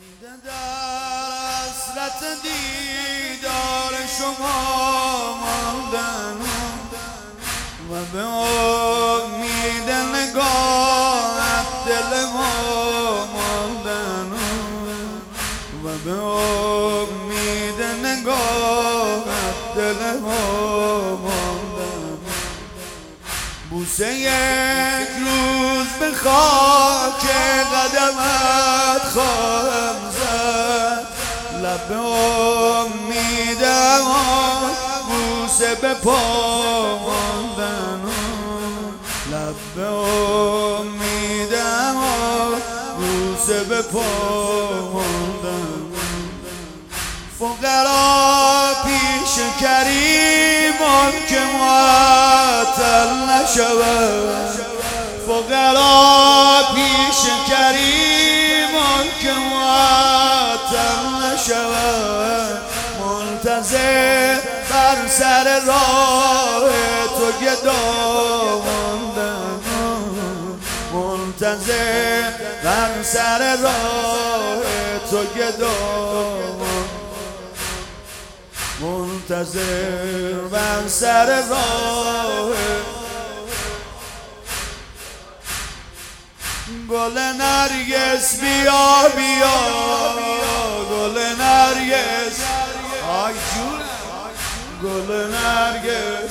در حسرت دیدار شما ماندن و به امید نگاهت دل ما ماندن و به امید نگاهت دل ما ماندن. بوسه یک روز به خاک قدمت خواهم زد، لب امیدم بوسه به پا ماندن، لب امیدم بوسه به پا ماندن. فقرا پیش کریمان که معطل نشود، فقرا پیش کریمان که معطل نشود. منتظر بر سر راه تو گدا ماندن، منتظر بر سر راه تو گدا ماندن، منتظر بر سر راه. گل نرگس بیا بیا، گل نرگس آی جون، گل نرگس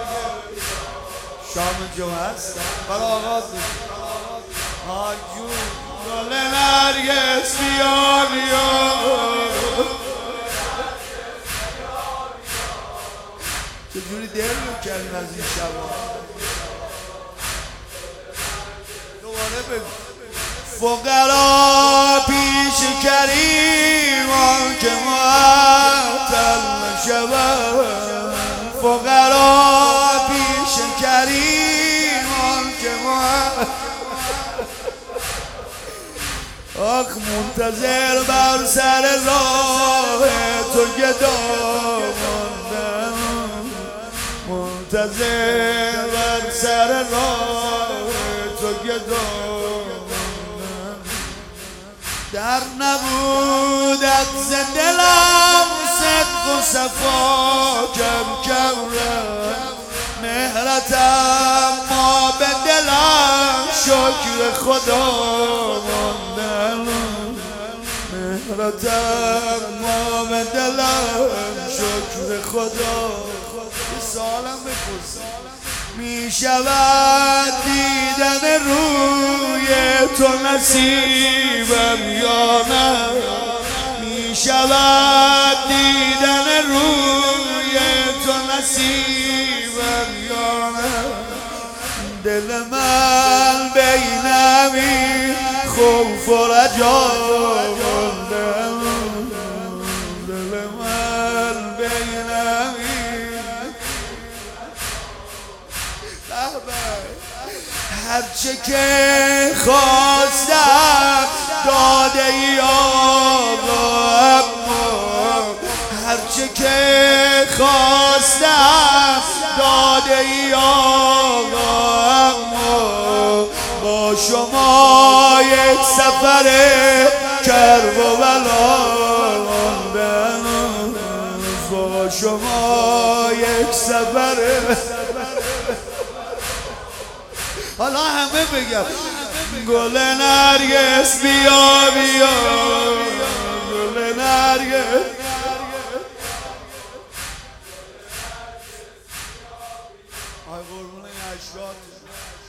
شام جو هست برای آغاز آی جون. گل نرگس بیا بیا، چجوری دل رو کردیم از این شبا. دوباره بگو. فقرا پیش کریمان که معطل نشود، فقرا پیش کریمان که معطل. آخ منتظر بر سر راه تو گدا ماندم، منتظر بر سر راه تو گدا. در نبودت ز دلم صدق و صفا کم کم رفت، مهرتم ما به دلم شکر خدا ماندن، مهرتم ما به دلم شکر خدا. یه سالم بپرسم می شود دیدن روی تو نصیبم یا نه، می شود دیدن روی تو نصیبم یا نه. دل من بین همین خوف و رجا ماندم، دل من بین همین هرچه که خواستم داده ای آقا، اما هرچه که خواستم داده ای آقا، اما با شما یک سفر کرب و بلا ماندن، با شما یک سفر. حالا همه بگم گل نرگس بیا بیا، گل نرگس. آی قربون این عشقات